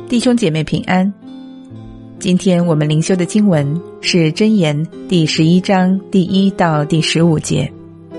弟兄姐妹平安。今天我们灵修的经文是箴言第11章第1到第15节。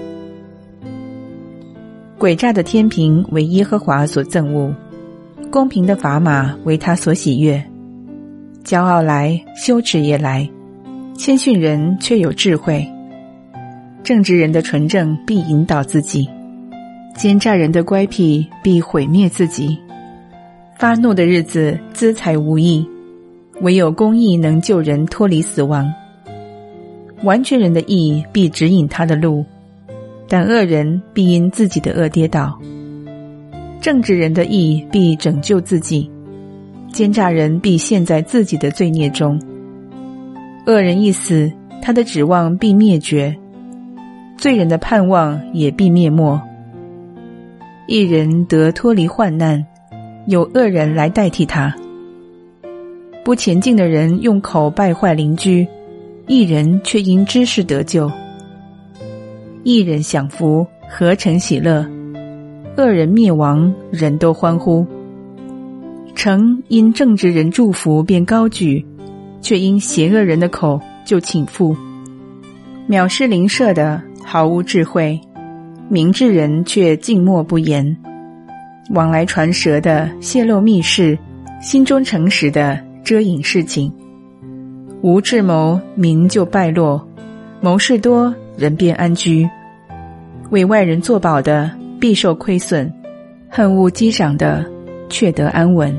诡诈的天平为耶和华所憎恶，公平的砝码为他所喜悦。骄傲来，羞耻也来，谦逊人却有智慧。正直人的纯正必引导自己，奸诈人的乖僻必毁灭自己。发怒的日子资财无益，唯有公义能救人脱离死亡。完全人的义必指引他的路，但恶人必因自己的恶跌倒。正直人的义必拯救自己，奸诈人必陷在自己的罪孽中。恶人一死，他的指望必灭绝，罪人的盼望也必灭没。义人得脱离患难，有恶人来代替他。不前进的人用口败坏邻居，义人却因知识得救。义人享福，何成喜乐；恶人灭亡，人都欢呼。城因正直人祝福便高举，却因邪恶人的口就倾覆。藐视邻舍的毫无智慧，明智人却静默不言。往来传舌的泄露密事，心中诚实的遮隐事情。无智谋，民就败落；谋事多，人便安居。为外人作保的必受亏损，恨恶击掌的却得安稳。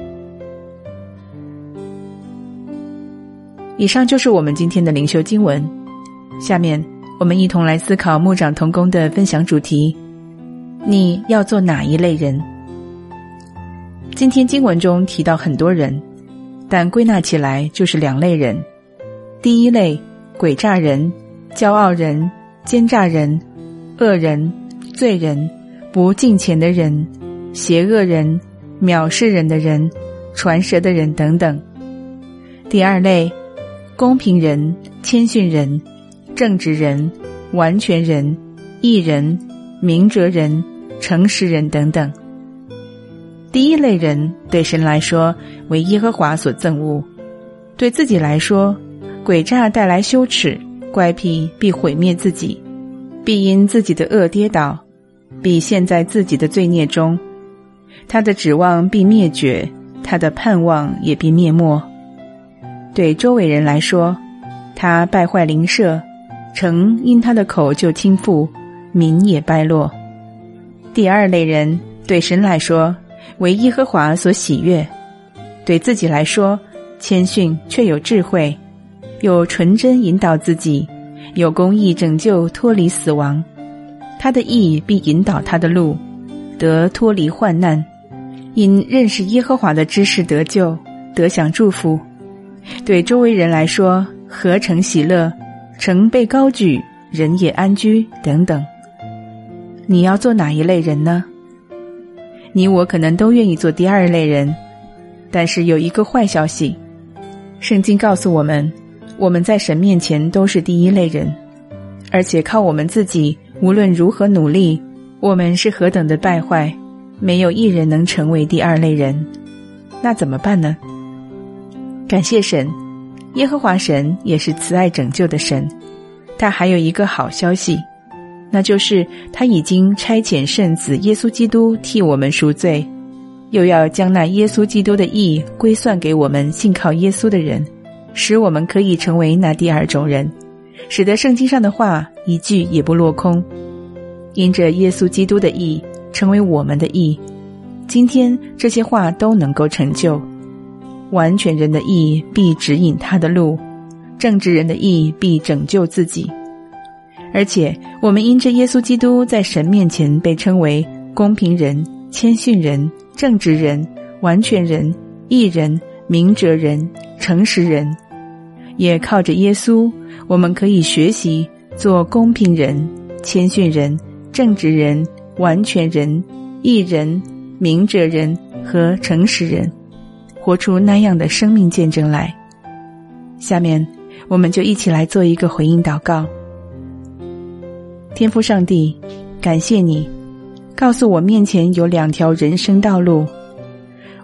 以上就是我们今天的灵修经文。下面我们一同来思考牧长同工的分享主题：你要做哪一类人？今天经文中提到很多人，但归纳起来就是2类人。第一类，诡诈人、骄傲人、奸诈人、恶人、罪人、不敬虔的人、邪恶人、藐视人的人、传舌的人等等。第二类，公平人、谦逊人、正直人、完全人、义人、明哲人、诚实人等等。第一类人对神来说为耶和华所憎恶，对自己来说，诡诈带来羞耻，乖僻必毁灭自己，必因自己的恶跌倒，必陷在自己的罪孽中。他的指望必灭绝，他的盼望也必灭没。对周围人来说，他败坏邻舍，城因他的口就倾覆，民也败落。第二类人对神来说为耶和华所喜悦，对自己来说，谦逊却有智慧，有纯真引导自己，有公义拯救脱离死亡。他的义必引导他的路，得脱离患难，因认识耶和华的知识得救，得享祝福。对周围人来说，何成喜乐，城被高举，人也安居等等。你要做哪一类人呢？你我可能都愿意做第二类人，但是有一个坏消息，圣经告诉我们，我们在神面前都是第一类人，而且靠我们自己无论如何努力，我们是何等的败坏，没有一人能成为第二类人。那怎么办呢？感谢神，耶和华神也是慈爱拯救的神，他还有一个好消息，那就是他已经差遣圣子耶稣基督替我们赎罪，又要将那耶稣基督的义归算给我们信靠耶稣的人，使我们可以成为那第二种人，使得圣经上的话一句也不落空。因着耶稣基督的义成为我们的义，今天这些话都能够成就。完全人的义必指引他的路，正直人的义必拯救自己。而且我们因着耶稣基督在神面前被称为公平人、谦逊人、正直人、完全人、义人、明哲人、诚实人，也靠着耶稣，我们可以学习做公平人、谦逊人、正直人、完全人、义人、明哲人和诚实人，活出那样的生命见证来。下面我们就一起来做一个回应祷告。天父上帝，感谢你告诉我面前有2条人生道路，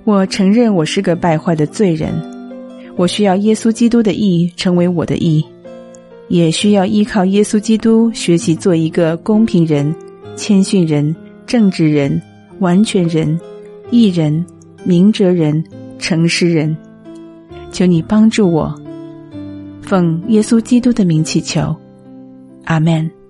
我承认我是个败坏的罪人，我需要耶稣基督的义成为我的义，也需要依靠耶稣基督学习做一个公平人、谦逊人、正直人、完全人、义人、明哲人、诚实人。求你帮助我，奉耶稣基督的名祈求，阿们。